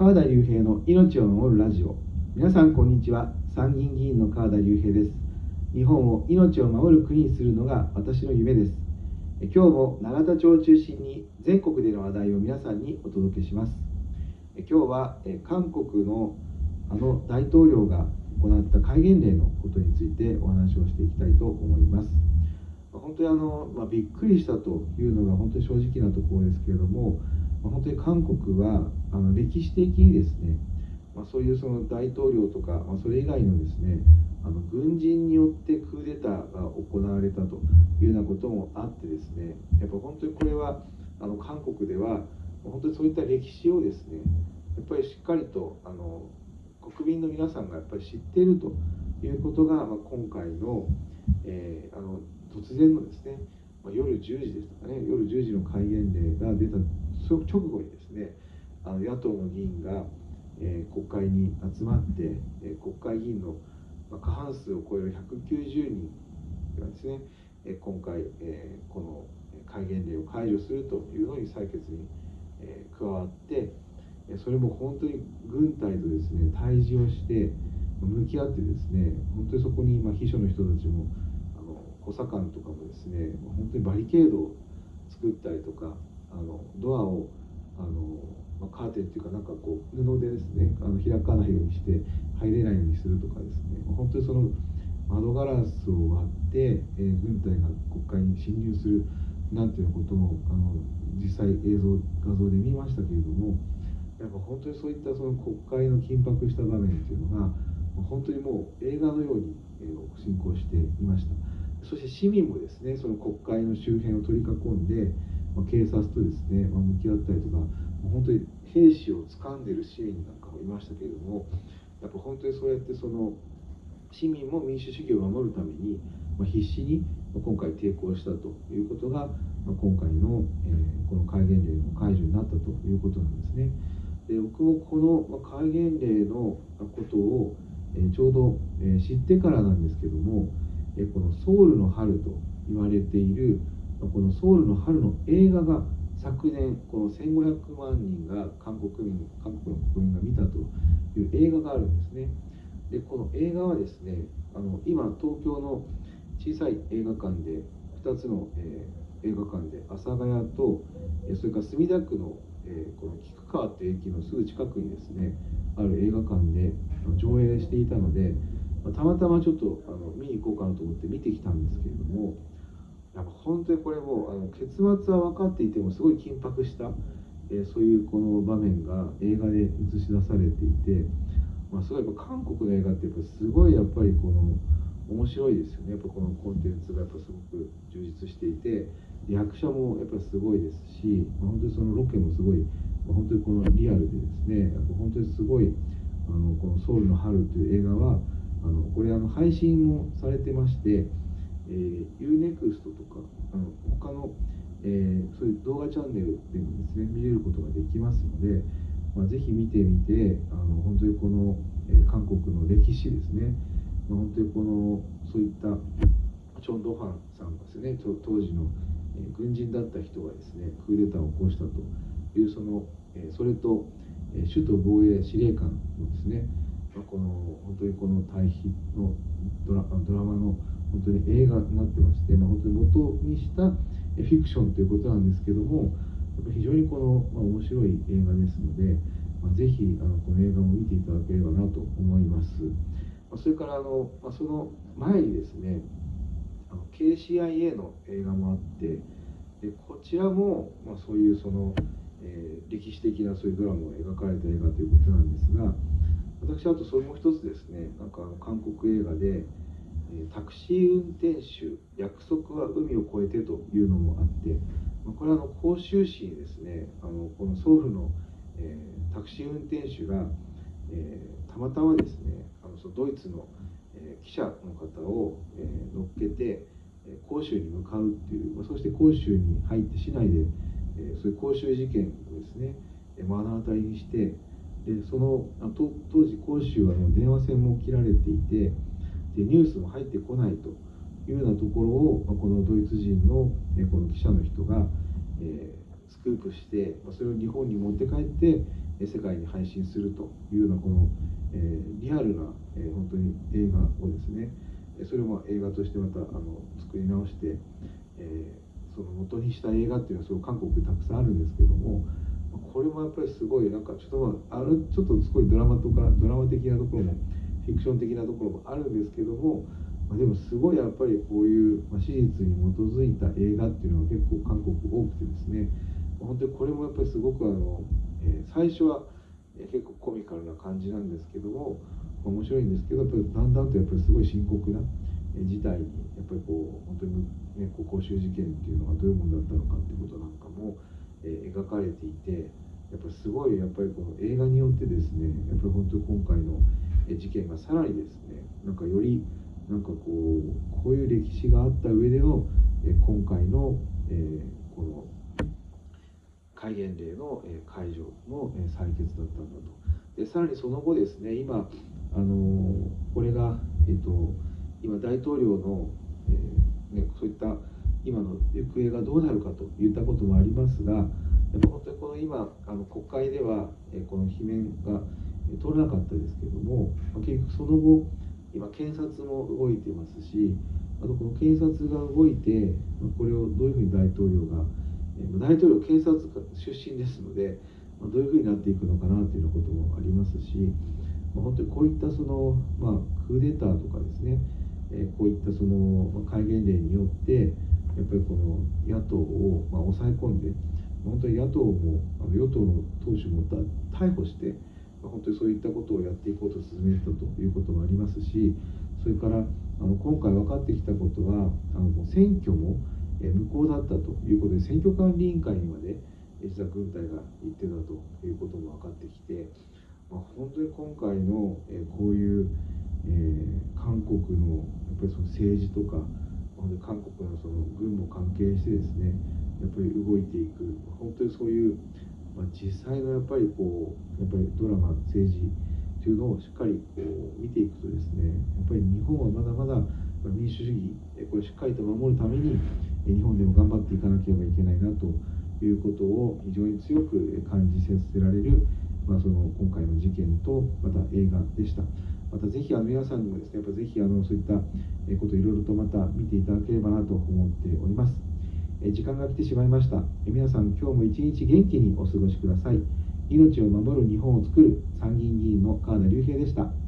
川田隆平の命を守るラジオ。皆さんこんにちは。参議院議員の川田隆平です。日本を命を守る国にするのが私の夢です。今日も永田町を中心に全国での話題を皆さんにお届けします。今日は韓国の大統領が行った戒厳令のことについてお話をしていきたいと思います。本当にびっくりしたというのが本当に正直なところですけれども、本当に韓国は歴史的にですね、そういうその大統領とか、それ以外のですね、軍人によってクーデターが行われたというようなこともあってですね、やっぱ本当にこれは韓国では本当にそういった歴史をですね、やっぱりしっかりと国民の皆さんがやっぱり知っているということが、今回の、突然のですね、夜10時でしたかね、夜10時の戒厳令が出た直後にですね、野党の議員が、国会に集まって、国会議員の過半数を超える190人がですね、今回、この戒厳令を解除するというのに採決に、加わって、それも本当に軍隊とですね対峙をして向き合ってですね、本当にそこに秘書の人たちも補佐官とかもですね、本当にバリケードを作ったりとか、ドアをカーテンっていうか布でですね開かないようにして入れないようにするとかですね、本当にその窓ガラスを割って、軍隊が国会に侵入するなんていうことも実際画像で見ましたけれども、やっぱ本当にそういったその国会の緊迫した場面っていうのが本当にもう映画のように進行していました。そして市民もですね、その国会の周辺を取り囲んで、警察とですね、向き合ったりとか、本当に兵士を掴んでいる市民なんかもいましたけれども、やっぱ本当にそうやってその市民も民主主義を守るために、必死に今回抵抗したということが、今回の、この戒厳令の解除になったということなんですね。で、僕もこの戒厳令のことをちょうど知ってからなんですけども、このソウルの春と言われているこのソウルの春の映画が昨年この1500万人が韓国の国民が見たという映画があるんですね。でこの映画はですね、今東京の小さい映画館で2つの、映画館で阿佐ヶ谷とそれから墨田区の、この菊川って駅のすぐ近くにですねある映画館で上映していたので、たまたまちょっと見に行こうかなと思って見てきたんですけれども、やっぱ本当にこれも結末は分かっていてもすごい緊迫した、そういうこの場面が映画で映し出されていて、すごいやっぱ韓国の映画ってすごいやっぱりこの面白いですよね。やっぱこのコンテンツがやっぱすごく充実していて、役者もやっぱすごいですし、本当にそのロケもすごい、本当にこのリアルでですね、やっぱ本当にすごいこのソウルの春という映画はこれ配信もされてまして、UNEXT とか他の、そういう動画チャンネルでもですね見れることができますので、ぜひ見てみて本当にこの、韓国の歴史ですね、本当にこのそういったチョン・ドファンさんですね、当時の、軍人だった人がですねクーデターを起こしたというそれと、首都防衛司令官のですね、この本当にこの対比のドラマの本当に映画になってまして、本当に元にしたフィクションということなんですけども、やっぱ非常にこの、面白い映画ですので、ぜひこの映画も見ていただければなと思います。それからその前にですね、KCIA の映画もあって、でこちらも、そういう歴史的なそういうドラマを描かれた映画ということなんですが、私あとそれも一つですね、韓国映画でタクシー運転手約束は海を越えてというのもあって、これは広州市にですねこのソウルの、タクシー運転手が、たまたまですねそのドイツの、記者の方を、乗っけて広州に向かうっていう、そして広州に入って市内で、そういう広州事件をですね目の当たりにして、で当時広州は電話線も切られていて、でニュースも入ってこないというようなところを、このドイツ人の、この記者の人が、スクープして、それを日本に持って帰って、 世界に配信するというようなこの、リアルな、本当に映画をですね、それを映画としてまた作り直して、その元にした映画っていうのはすごい韓国でたくさんあるんですけども、これもやっぱりすごいなんかちょっとちょっとすごいドラマ的なところもフィクション的なところもあるんですけども、でもすごいやっぱりこういう、史実に基づいた映画っていうのは結構韓国多くてですね、本当にこれもやっぱりすごく最初は結構コミカルな感じなんですけども、面白いんですけど、やっぱりだんだんとやっぱりすごい深刻な事態にやっぱりこう本当にね、公衆事件っていうのがどういうものだったのかっていうことなんかも、描かれていて、やっぱりすごいやっぱりこの映画によってですね、やっぱり本当に今回の事件がさらにですね、なんかよりなんかこういう歴史があった上での今回のこの戒厳令の解除の採決だったんだと。でさらにその後ですね、今これが、今大統領の、そういった今の行方がどうなるかといったこともありますが、やっぱ本当にこの今国会ではこの罷免が通らなかったですけれども、結局その後今検察も動いてますし、あとこの検察が動いてこれをどういうふうに大統領検察出身ですので、どういうふうになっていくのかなというようなこともありますし、本当にこういったその、クーデターとかですね、こういったその戒厳令によってやっぱりこの野党を抑え込んで、本当に野党も与党の党首も逮捕して、本当にそういったことをやっていこうと進めたということもありますし、それから今回分かってきたことは選挙も無効だったということで、選挙管理委員会にまで実は軍隊が行ってたということも分かってきて、本当に今回のこういう韓国のやっぱりその政治とか、韓国のその軍も関係してですね、やっぱり動いていく、本当にそういう、実際のやっぱりやっぱりドラマ、政治というのをしっかり見ていくとですね、やっぱり日本はまだまだ民主主義、これしっかりと守るために日本でも頑張っていかなければいけないなということを非常に強く感じさせられる、その今回の事件とまた映画でした。またぜひ皆さんにもですね、やっぱぜひそういったことをいろいろとまた見ていただければなと思っております。時間が来てしまいました。皆さん今日も一日元気にお過ごしください。命を守る日本を作る参議院議員の川田龍平でした。